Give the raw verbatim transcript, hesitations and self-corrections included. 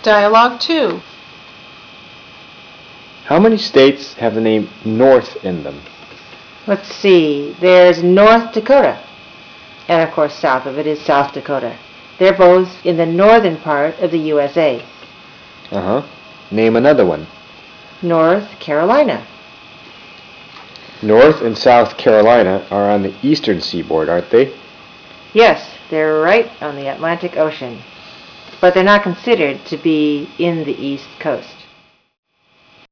Dialogue two. How many states have the name North in them? Let's see. There's North Dakota. And of course, south of it is South Dakota. They're both in the northern part of the U S A. Uh-huh. Name another one. North Carolina. North and South Carolina are on the eastern seaboard, aren't they? Yes, they're right on the Atlantic Ocean. But they're not considered to be in the East Coast.